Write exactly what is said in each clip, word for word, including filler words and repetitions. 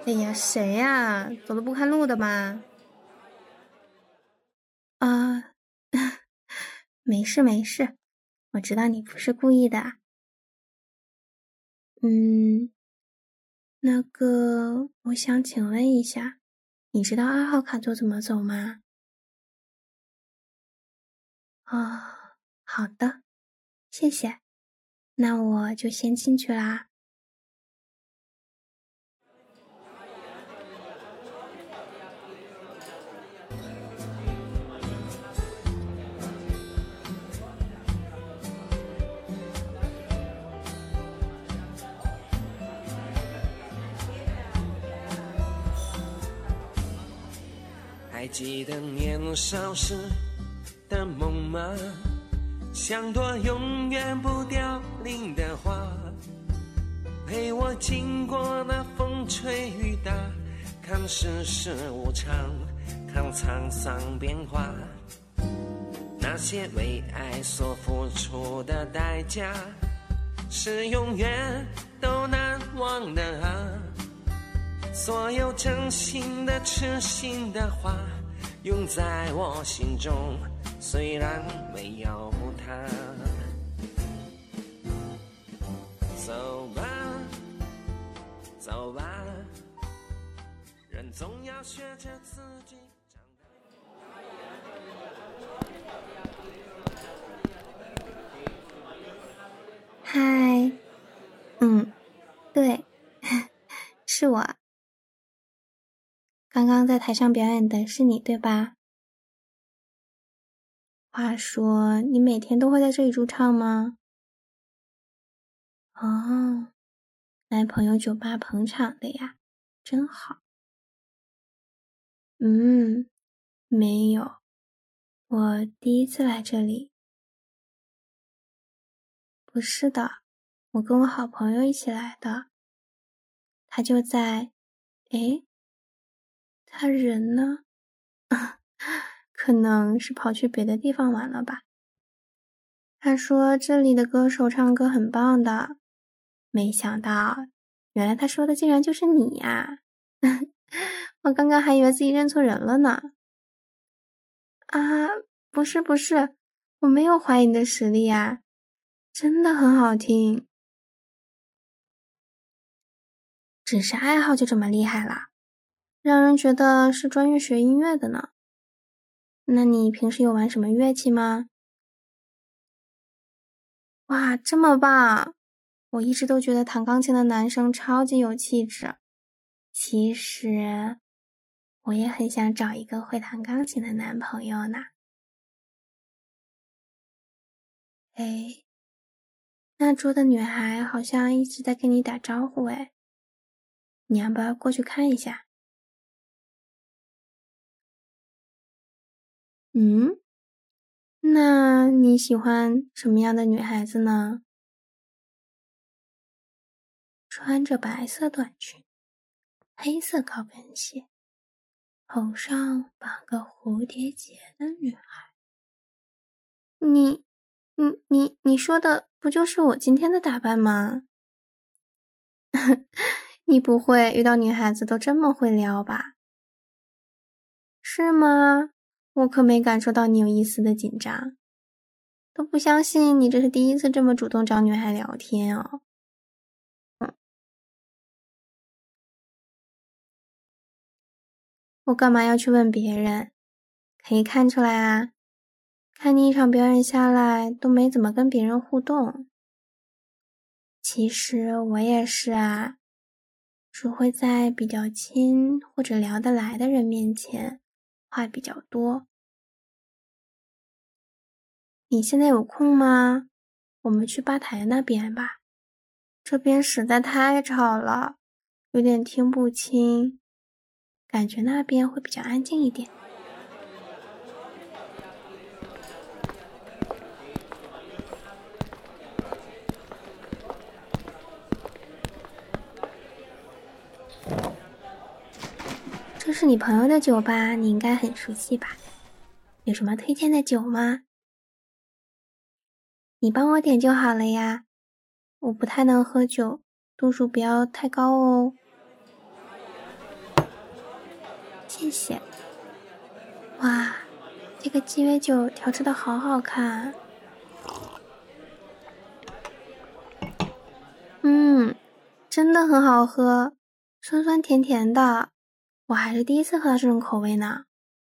哎呀，谁呀？走的不看路的吗？啊，没事没事，我知道你不是故意的。嗯，那个，我想请问一下，你知道二号卡座怎么走吗？啊，好的，谢谢。那我就先进去啦。 还记得年少时的梦吗？像朵永远不凋零的花，陪我经过那风吹雨打，看世事无常，看沧桑变化。那些为爱所付出的代价，是永远都难忘的啊。所有真心的痴心的话，永在我心中，虽然没有他。走吧走吧，人总要学着自己长大。 嗨，嗯，对，是我。刚刚在台上表演的是你，对吧？话说，你每天都会在这里驻唱吗？哦，来朋友酒吧捧场的呀，真好。嗯，没有，我第一次来这里。不是的，我跟我好朋友一起来的。他就在……诶，他人呢？可能是跑去别的地方玩了吧。他说这里的歌手唱歌很棒的，没想到，原来他说的竟然就是你呀！我刚刚还以为自己认错人了呢。啊，不是不是，我没有怀疑你的实力呀，真的很好听。只是爱好就这么厉害啦，让人觉得是专业学音乐的呢。那你平时有玩什么乐器吗？哇，这么棒！我一直都觉得弹钢琴的男生超级有气质。其实，我也很想找一个会弹钢琴的男朋友呢。哎，那桌的女孩好像一直在跟你打招呼哎，你要不要过去看一下？嗯？那你喜欢什么样的女孩子呢？穿着白色短裙，黑色高跟鞋，头上绑个蝴蝶结的女孩。你，你，你，你说的不就是我今天的打扮吗？你不会遇到女孩子都这么会撩吧？是吗？我可没感受到你有一丝的紧张，都不相信你这是第一次这么主动找女孩聊天哦。嗯，我干嘛要去问别人？可以看出来啊，看你一场表演下来都没怎么跟别人互动。其实我也是啊，只会在比较亲或者聊得来的人面前话比较多。你现在有空吗？我们去吧台那边吧，这边实在太吵了，有点听不清，感觉那边会比较安静一点。这是你朋友的酒吧，你应该很熟悉吧？有什么推荐的酒吗？你帮我点就好了呀，我不太能喝酒，度数不要太高哦。 谢谢。哇，这个鸡尾酒调制的好好看。嗯，真的很好喝，酸酸甜甜的，我还是第一次喝到这种口味呢。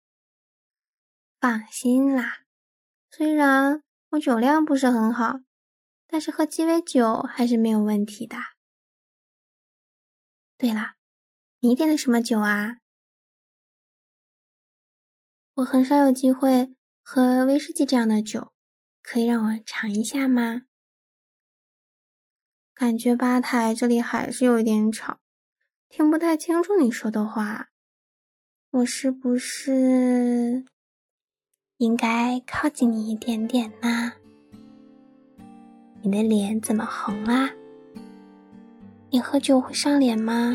放心啦，虽然我酒量不是很好，但是喝鸡尾酒还是没有问题的。对了，你点的什么酒啊？我很少有机会喝威士忌这样的酒，可以让我尝一下吗？感觉吧台这里还是有一点吵，听不太清楚你说的话。我是不是应该靠近你一点点呢？你的脸怎么红啊？你喝酒会上脸吗？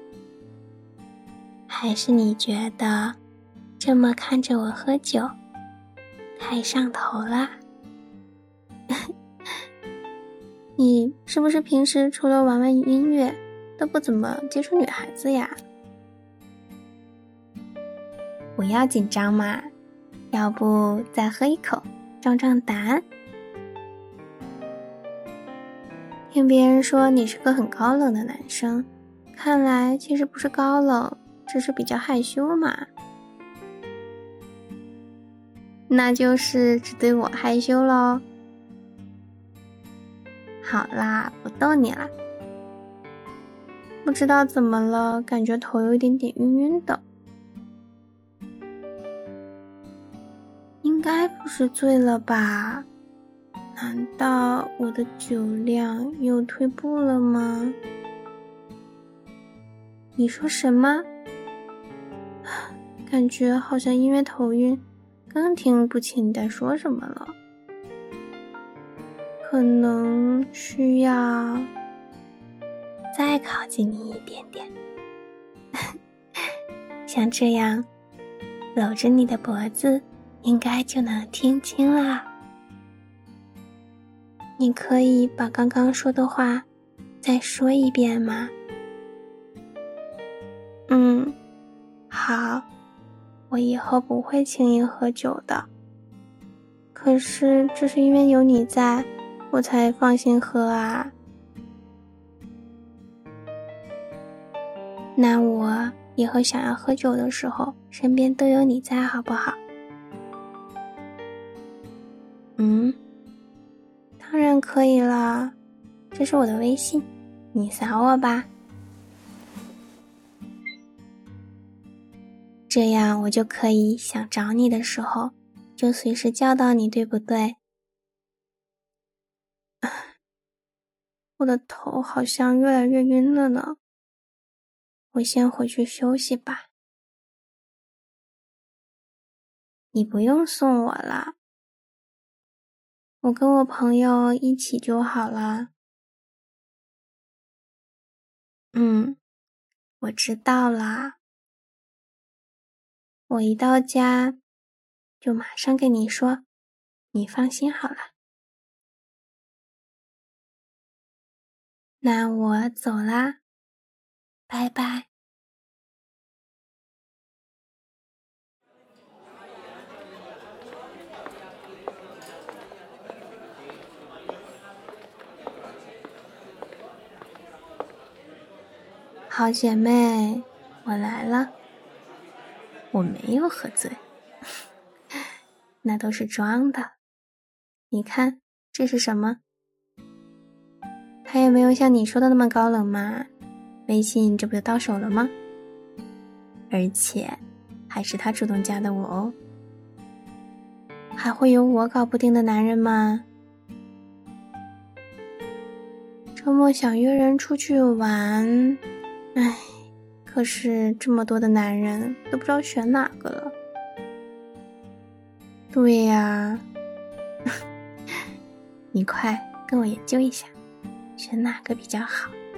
还是你觉得这么看着我喝酒太上头了？你是不是平时除了玩玩音乐都不怎么接触女孩子呀？不要紧张嘛，要不再喝一口壮壮胆？听别人说你是个很高冷的男生，看来其实不是高冷，只是比较害羞嘛。那就是只对我害羞咯。好啦，不逗你了。不知道怎么了，感觉头有一点点晕晕的。应该不是醉了吧？难道我的酒量又退步了吗？你说什么？感觉好像因为头晕，更听不清你在说什么了。可能需要再靠近你一点点。像这样搂着你的脖子，应该就能听清了。你可以把刚刚说的话再说一遍吗？嗯，好，我以后不会轻易喝酒的。可是这是因为有你在，我才放心喝啊。那我以后想要喝酒的时候，身边都有你在，好不好？嗯，当然可以啦，这是我的微信，你扫我吧。这样我就可以想找你的时候，就随时叫到你，对不对？我的头好像越来越晕了呢，我先回去休息吧。你不用送我了，我跟我朋友一起就好了。嗯，我知道啦。我一到家就马上跟你说，你放心好了。那我走啦，拜拜。好姐妹，我来了。我没有喝醉，那都是装的。你看，这是什么？他也没有像你说的那么高冷嘛，微信这不就到手了吗？而且还是他主动加的我哦。还会有我搞不定的男人吗？周末想约人出去玩，唉，可是这么多的男人都不知道选哪个了。对呀，你快跟我研究一下，选哪个比较好。